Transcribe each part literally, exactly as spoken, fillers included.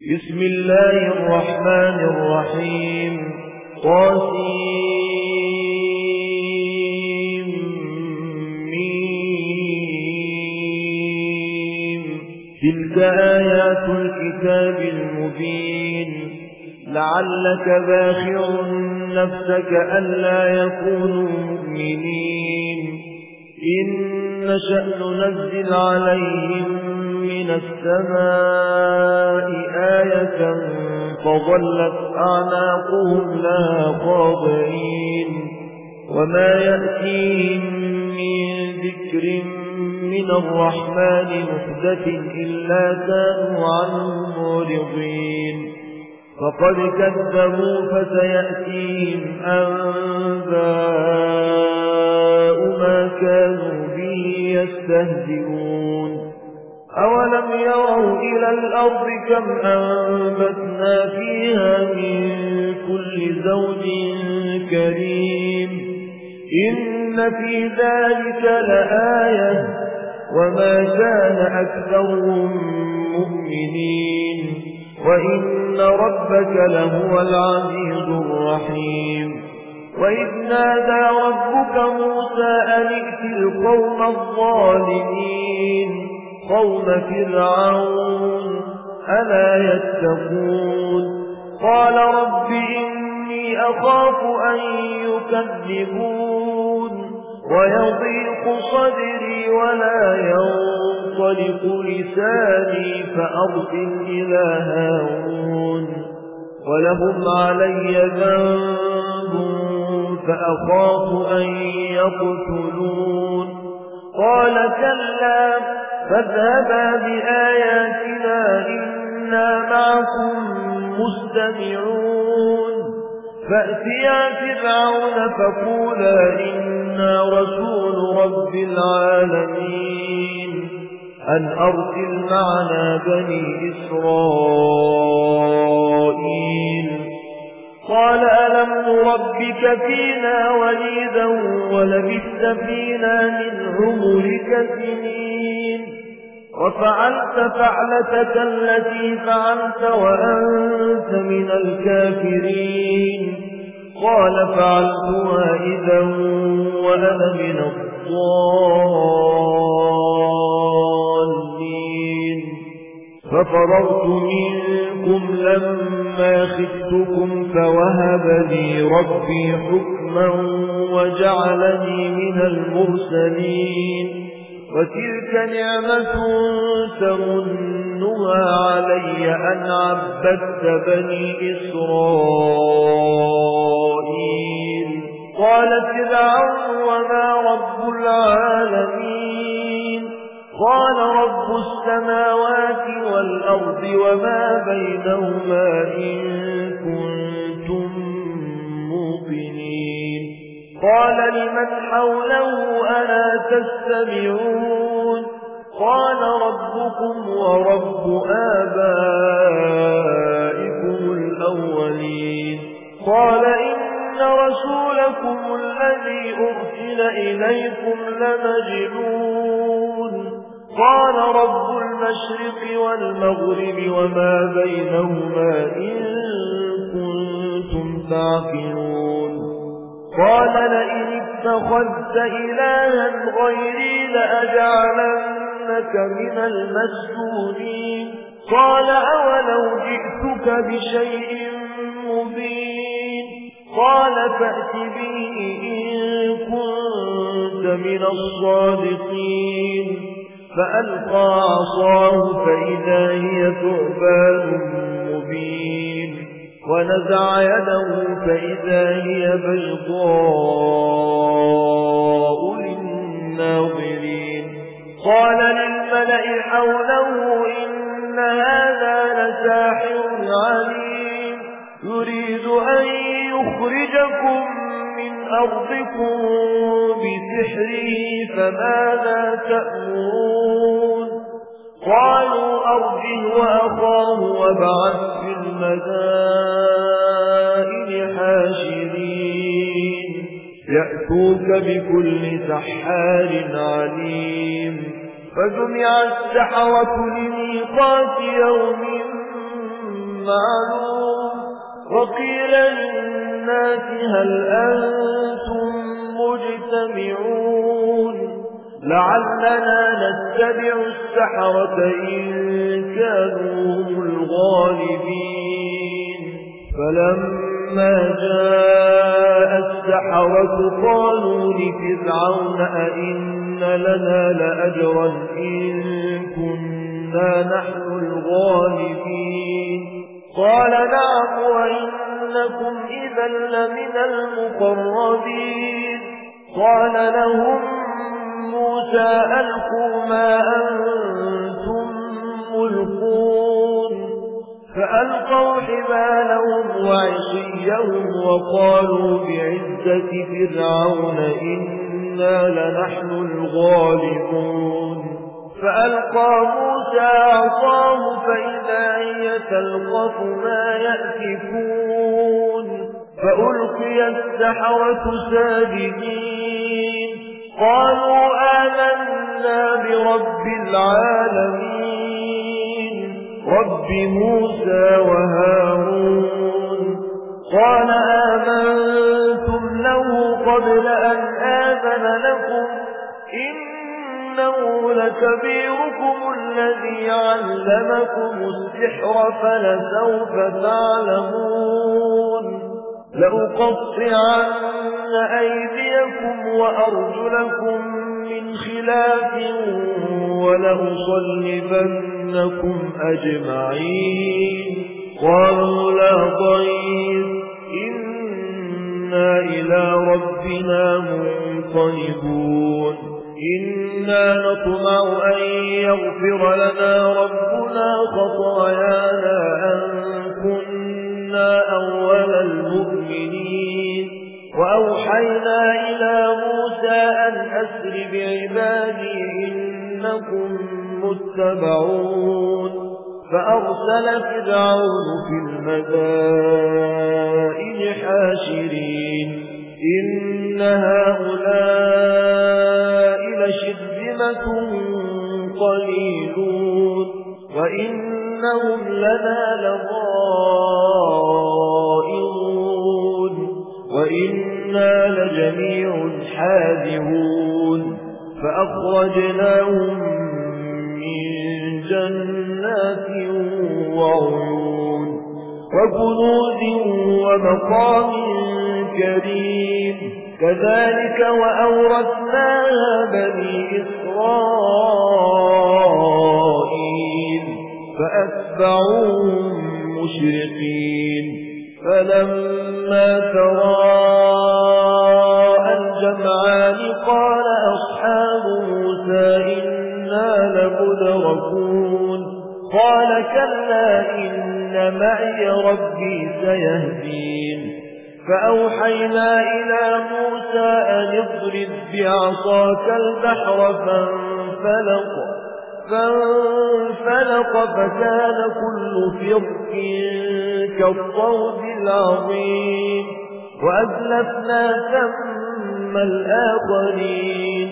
بسم الله الرحمن الرحيم طاسيم ميم تلك آيات الكتاب المبين لعلك باخع نفسك ألا يكونوا مؤمنين إن نشأ ننزل عليهم من السماء آية فظلت أعناقهم لها خاضعين وما يأتيهم من ذكر من الرحمن محدث إلا كانوا عنه معرضين فقد كذبوا فسيأتيهم أنباء ما كانوا به يستهزئون أولم يروا إلى الأرض كم أنبتنا فيها من كل زوج كريم إن في ذلك لآية وما كان أكثرهم مؤمنين وإن ربك لهو العزيز الرحيم وإذ نادى ربك موسى أن ائت القوم الظالمين قوم فرعون ألا يتقون قال رب إني أخاف أن يكذبون ويضيق صدري ولا ينطلق لساني فأرسل إلى هارون ولهم علي ذنب فأخاف أن يقتلون قال كلا فاذهبا بآياتنا إنا معكم مستمعون فأتيا فرعون فقولا إنا رسول رب العالمين أن أرسل معنا بني إسرائيل قال ألم نربك فينا وليدا ولبثت فينا من عمرك سنين وفعلت فعلتك التي فعلت وأنت من الكافرين قال فعلتها إذا وأنا من الضالين ففررت منكم لما خفتكم فوهب لي ربي حكما وجعلني من المرسلين وتلك نعمة تمنها علي أن عبدت بني إسرائيل قال فرعون وما رب العالمين قال رب السماوات والأرض وما بينهما إن كنتم موقنين قال لمن حوله ألا تستمعون قال ربكم ورب آبائكم الأولين قال إن رسولكم الذي أرسل إليكم لمجنون قال رب المشرق والمغرب وما بينهما إن كنتم تعقلون قال لئن اتخذت إلها غيري لأجعلنك من المسجونين قال أولو جئتك بشيء مبين قال فأت به إن كنت من الصادقين فألقى عصاه فإذا هي ثعبان مبين ونزع يده فإذا هي بيضاء للناظرين قال للملأ حوله إن هذا لساحر عليم يريد أن يخرجكم من أرضكم بسحره فماذا تأمرون قالوا أرجه وأخاه وابعث في المدائن حاشرين يأتوك بكل سحار عليم فجمع السحرة لميقات يوم معلوم وقيل للناس هل أنتم مجتمعون لعلنا نتبع السحرة إن كانوا هم الغالبين فلما جاء السحرة قالوا لفرعون أئن لنا لأجرا إن كنا نحن الغالبين قال نعم وإنكم إذا لمن المقربين قال لهم موسى ألقوا ما أنتم ملقون فألقوا حبالهم وعصيهم وقالوا بعزة فرعون إنا لنحن الغالبون فألقى موسى عصاه فإذا هي تلقف ما يأفكون فألقي السحرة ساجدين قالوا آمنا برب العالمين رب موسى وهارون قال آمنتم له قبل أن آذن لكم إنه لكبيركم الذي علمكم السحر فلسوف تعلمون لأقطعن أيديكم وأرجلكم من خلاف ولأصلبنكم أجمعين قالوا لا ضير إنا إلى ربنا منقلبون إنا نطمع أن يغفر لنا ربنا خطايانا أن كنا أول المؤمنين وأوحينا إلى موسى أن أسر بعبادي إنكم متبعون فأرسل فرعون في المدائن حاشرين إن هؤلاء لشرذمة قليلون وإنهم لنا لغائظون وإنا لجميع حاذرون فأخرجناهم من جنات وعيون وكنوز ومقام كريم كذلك وأورثناها بني إسرائيل فأتبعوهم مشرقين فلما تراءى الجمعان قال أصحاب موسى إنا لمدركون قال كلا إن معي ربي سيهدين فأوحينا إلى موسى أن اضرب بعصاك البحر فانفلق فانفلق فكان كل فرق كالطود العظيم وأزلفنا ثم الآخرين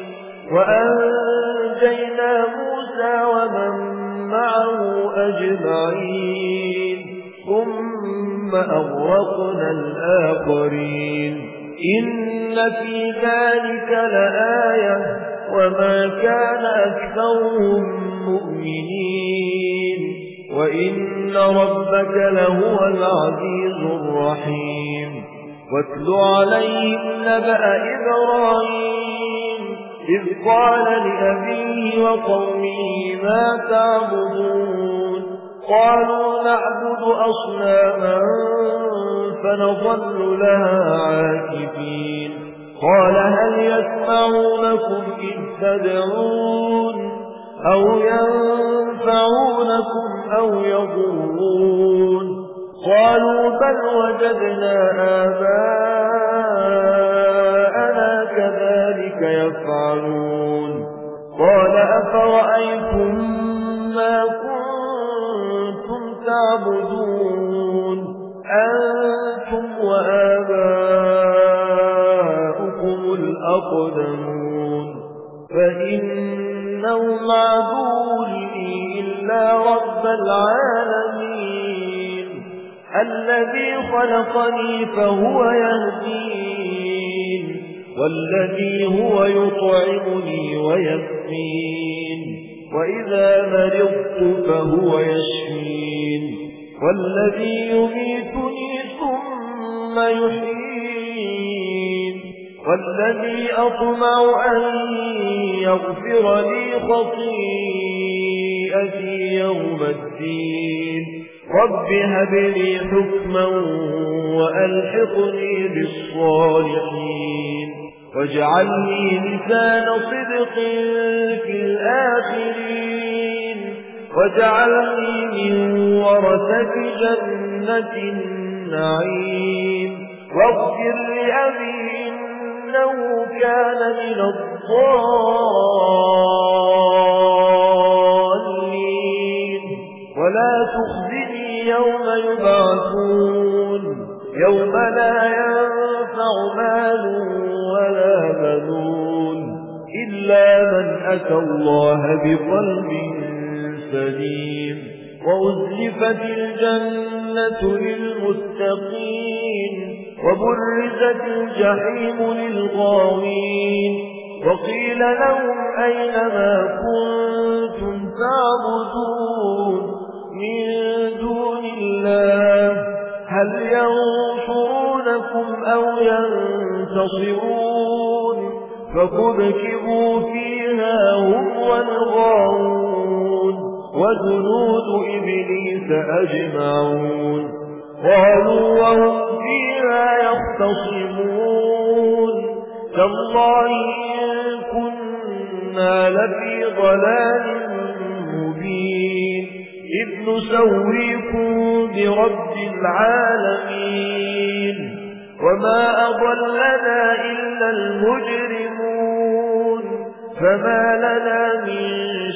وأنجينا موسى ومن معه أجمعين ثم أغرقنا الآخرين إن في ذلك لآية وما كان أكثرهم مؤمنين وإن ربك لهو العزيز الرحيم واتل عليهم نبأ إبراهيم إذ قال لأبيه وقومه ما تعبدون قالوا نعبد أصناما فنظل لها عاكفين قال هل يسمعونكم إذ تدعون أو ينفعونكم أو يضرون قالوا بل وجدنا آباءنا كذلك يفعلون قال أفرأيتم ما كنتم تعبدون أنتم وآباؤكم الأقدمون فإنهم عدو لي إلا رب العالمين الذي خلقني فهو يهدين والذي هو يطعمني ويسقين وإذا مرضت فهو يشفين والذي يميتني ثم يحيين والذي أطمع أن يغفر لي خطيئتي يوم الدين رب هب لي حكما وألحقني بالصالحين واجعلني لسان صدق في الآخرين واجعلني من ورثة جنة النعيم واغفر لأبي إنه كان من الضالين ولا تخزني يوم يبعثون يوم لا ينفع مال ولا بنون إلا من أتى الله بقلب سليم وأزلفت الجنة للمتقين وبرزت الجحيم للغاوين وقيل لهم أين ما كنتم تعبدون من دون الله هل ينصرونكم أو ينتصرون فكبكبوا فيها هم والغاوون وجنود إبليس أجمعون قالوا وهم فيها يختصمون تالله إن كنا لفي ضلال مبين إذ نسويكم برب العالمين وما أضلنا إلا المجرمون فما لنا من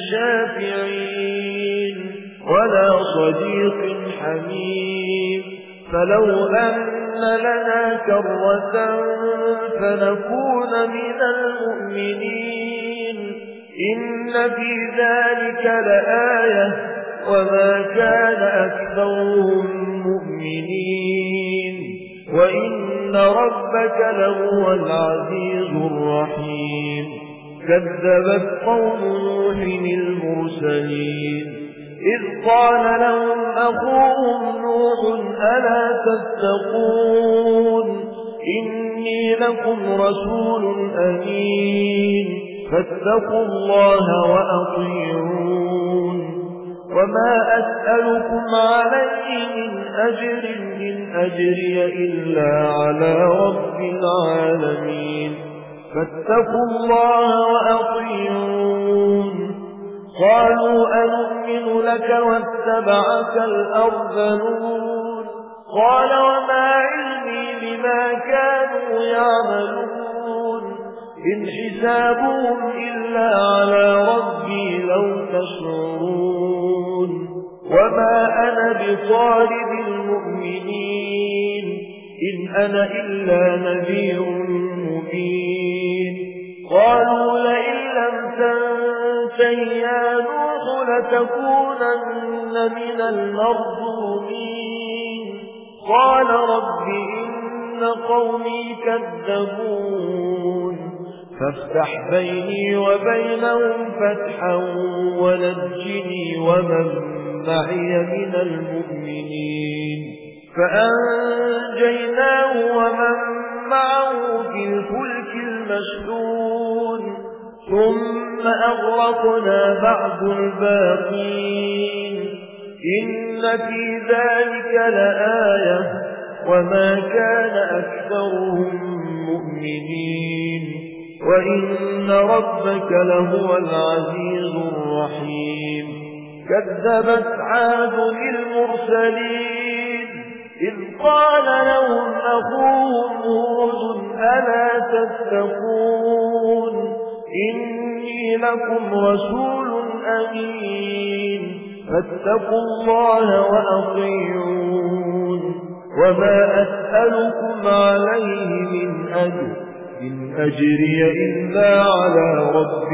شافعين ولا صديق حميم فلو أن لنا كرة فنكون من المؤمنين إن في ذلك لآية وما كان أكثرهم مؤمنين وإن ربك لهو العزيز الرحيم كذبت قوم نوح المرسلين إذ قال لهم أخوهم نوح ألا تتقون إني لكم رسول أمين فاتقوا الله وأطيعون وما أسألكم عليه من أجر إن أجري إلا على رب العالمين فاتقوا الله وأطيعون قالوا أنؤمن لك واتبعك الأرذلون قال وما علمي بما كانوا يعملون إن حسابهم إلا على ربي لو تشعرون وما أنا بطارد المؤمنين إن أنا إلا نذير مبين قالوا لئن لم تنته يا نوح لتكونن من المرجومين قال رب إن قومي كذبون فافتح بيني وبينهم فتحا ونجني ومن معي من المؤمنين فأنجيناه ومن معه في الفلك المشحون ثم أغرقنا بعد الباقين إن في ذلك لآية وما كان أكثرهم مؤمنين وإن ربك لهو العزيز الرحيم كذبت عاد المرسلين إذ قال لهم أخوهم هود ألا تتقون إني لكم رسول أمين فاتقوا الله وأطيعون وما أسألكم عليه من أجر إن أجري إلا على رب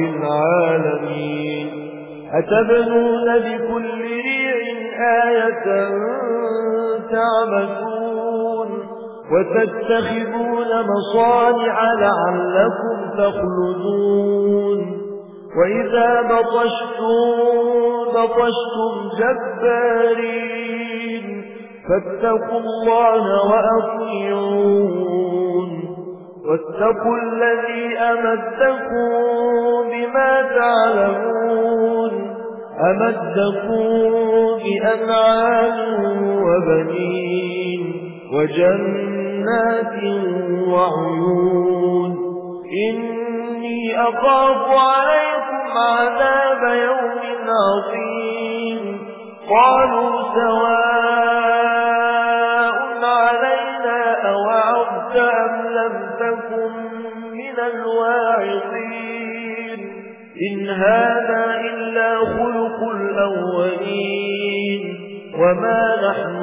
العالمين أتبنون بكل ريع آية تعملون وتتخذون مصانع لعلكم تخلدون وإذا بطشتم بطشتم جبارين فاتقوا الله وأطيعون واتقوا الذي أمدكم بما تعلمون أمدكم بأنعام وبنين وجنات وعيون إني أخاف عليكم عذاب يوم عظيم قالوا سواء علينا أوعظت أم لم تكن من الواعظين إن هذا إلا خلق الأولين وما نحن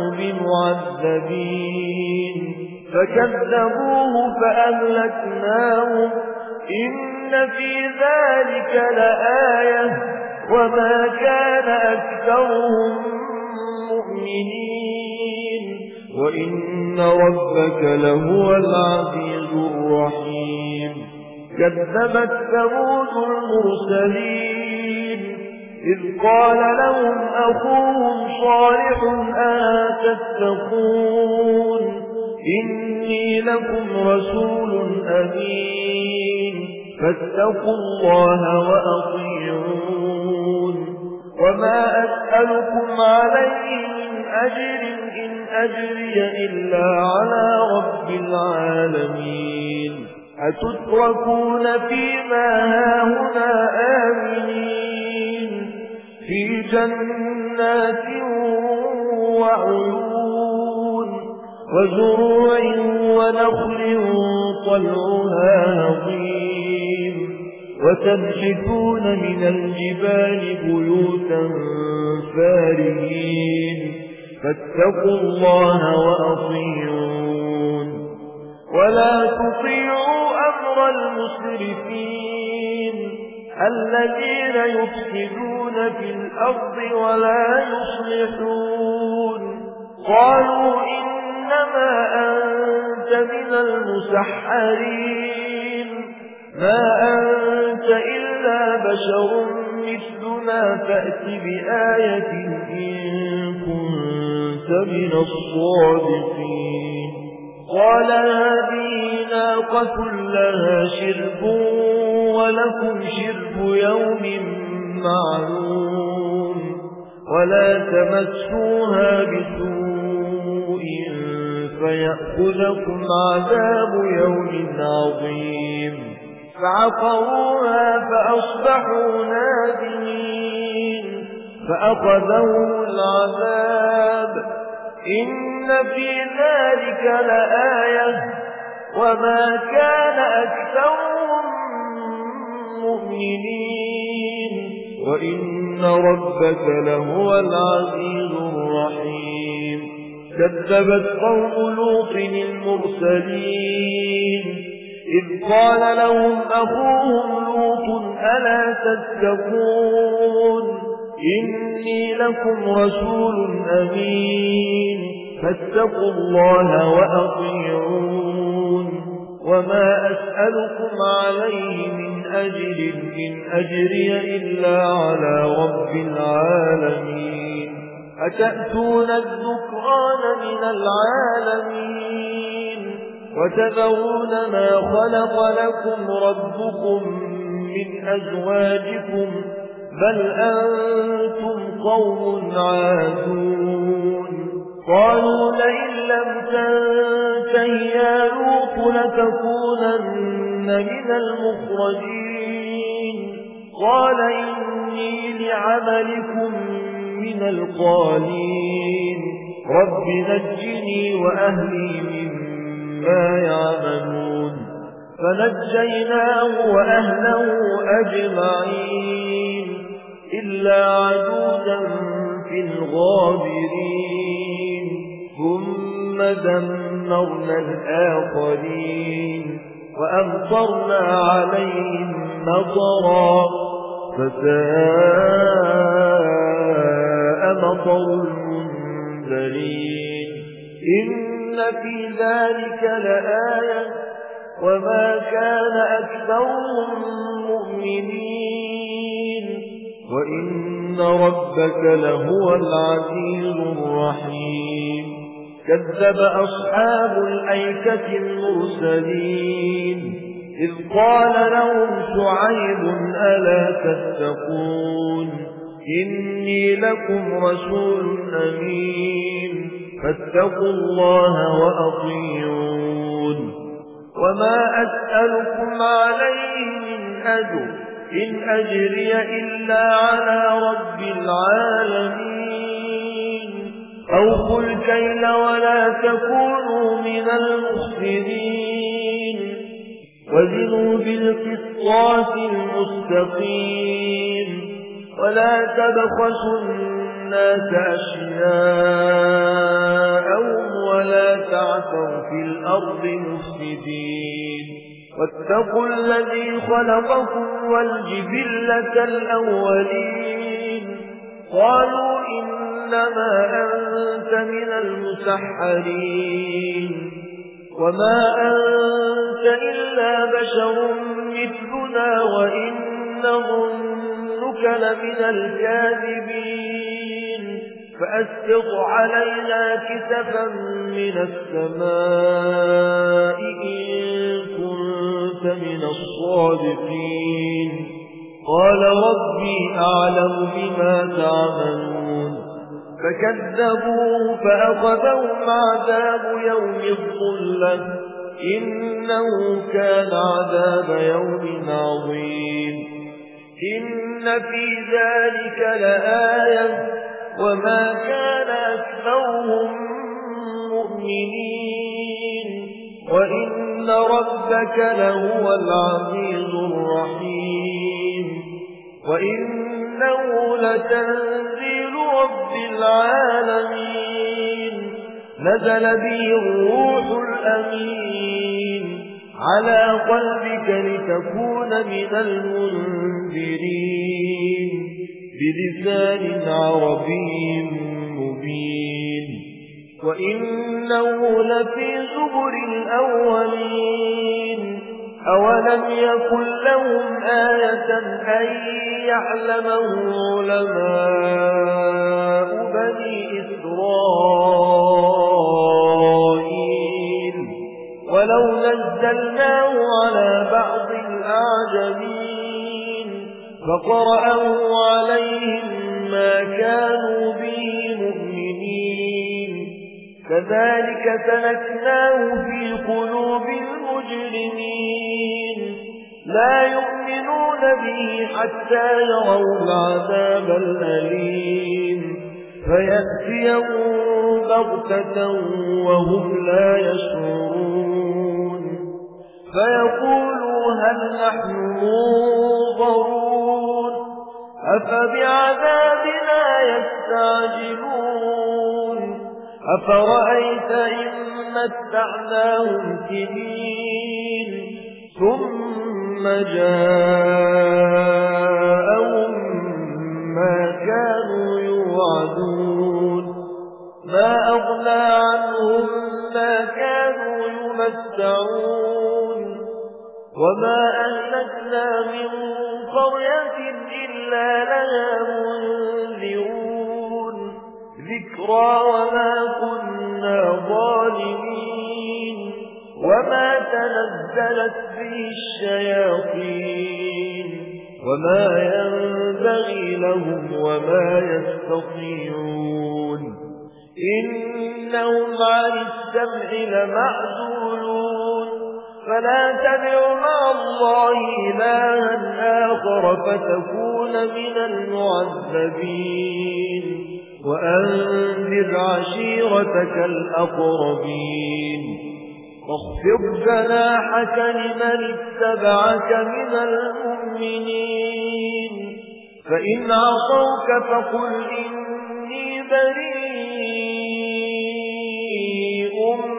بمعذبين فكذبوه فأهلكناهم إن في ذلك لآية وما كان أكثرهم مؤمنين وإن ربك لهو العزيز الرحيم كذبت ثمود المرسلين إذ قال لهم أخوهم صالح ألا تتقون إني لكم رسول أمين فاتقوا الله وأطيعون وما أسألكم عليه من أجر إن أجري إلا على رب العالمين أتتركون فيما هاهنا آمنين في جنات وعيون وزروع ونخل طلعها هضيم وتنحتون من الجبال بيوتا فارهين فاتقوا الله وأطيعون ولا تطيعوا أمر المسرفين الذين يفسدون في الأرض ولا يصلحون قالوا إنما أنت من المسحرين ما أنت إلا بشر مثلنا فأت بآية إن كنت من الصادقين قال هذه ناقة لها شرب ولكم شرب يوم معلوم ولا تمسوها بسوء فيأخذكم عذاب يوم عظيم فعقروها فأصبحوا نادمين فأخذهم العذاب إن في ذلك لآية وما كان أكثرهم مؤمنين وإن ربك لهو العزيز الرحيم كذبت قوم لوط المرسلين إذ قال لهم أخوهم لوط ألا تتقون إني لكم رسول أمين فاتقوا الله وأطيعون وما أسألكم عليه من أجر إن أجري إلا على رب العالمين أتأتون الذكران من العالمين وتذرون ما خلق لكم ربكم من أزواجكم بل أنتم قوم عادون قالوا لئن لم تنته يا لوط لتكونن من المخرجين قال إني لعملكم من القالين رب نجني وأهلي مما يعملون فنجيناه وأهله أجمعين إلا عجوزا في الغابرين ثم دمرنا الآخرين وأمطرنا عليهم مطرا فساء مطر المنذرين إن في ذلك لآية وما كان أكثرهم مؤمنين وإن ربك لهو العزيز الرحيم كذب أصحاب الأيكة المرسلين إذ قال لهم شعيب ألا تتقون إني لكم رسول أمين فاتقوا الله وأطيعون وما أسألكم عليه من أجر إن أجري إلا على رب العالمين أوفوا الكيل ولا تكونوا من المخسرين وزنوا بالقسطاس المستقيم ولا تبخسوا الناس أشياءهم ولا تعثوا في الأرض مفسدين واتقوا الذي خلقكم والجبلة الأولين قالوا إنما أنت من المسحرين وما أنت إلا بشر مثلنا وإن نظنك لمن الكاذبين فأسقط علينا كسفا من السماء إن كنت من الصادقين قال ربي أعلم بما تعملون فكذبوه فأخذهم عذاب يوم الظلة إنه كان عذاب يوم عظيم إن في ذلك لآية وما كان أكثرهم مؤمنين وإن ربك لهو العزيز الرحيم وإنه لتنزيل رب العالمين نزل به الروح الأمين على قلبك لتكون من المنذرين بلسان عربي مبين وإنه لفي زبر الأولين أولم يكن لهم آية أن يعلمه علماء بني إسرائيل ولو نزلناه على بعض الأعجمين فقرأه عليهم ما كانوا به مؤمنين كذلك سلكناه في قلوب المجرمين لا يؤمنون به حتى يروا العذاب الأليم فيأتيهم بغتة وهم لا يشعرون فيقولوا هل نحن منظرون أفبعذابنا يستعجلون أفرأيت إن متعناهم سنين ثم جاءهم ما كانوا يوعدون ما أغنى عنهم ما كانوا يمتعون وما أهلكنا من قرية إلا لها منذرون ذكرى وما كنا ظالمين وما تنزلت به الشياطين وما ينبغي لهم وما يستطيعون إنهم عن السمع لمعزولون فلا تدع مع الله إلها آخر فتكون من المعذبين وأنذر عشيرتك الأقربين واخفض جناحك لمن اتبعك من المؤمنين فإن عصوك فقل إني بريء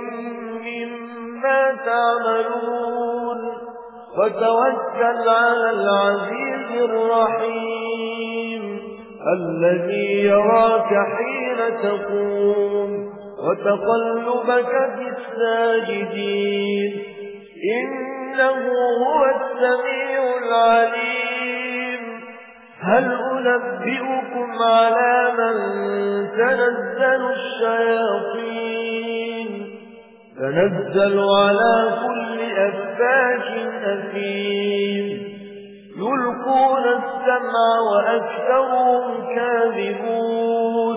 مما تعملون وتوكل على العزيز الرحيم الذي يراك حين تقوم وتقلبك في الساجدين إنه هو السميع العليم هل أنبئكم على من تنزل الشياطين تنزل على كل أفاك أثيم يلقون السمع وأكثرهم كاذبون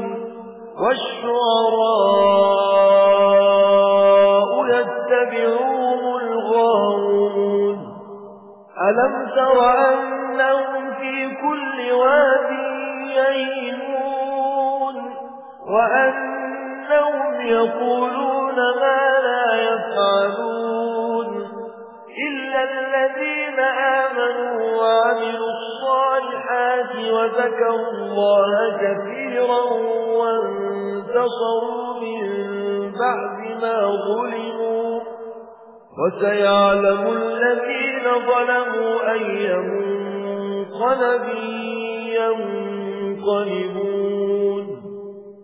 والشعراء يتبعون الغاوون ألم تر أنهم في كل واد يهيمون وأنهم يقولون ما لا يفعلون إلا الذين آمنوا وعملوا الصالحات وذكروا الله كثيرا وانتصروا من بعد ما ظلموا وسيعلم الذين ظلموا أي منقلب ينقلبون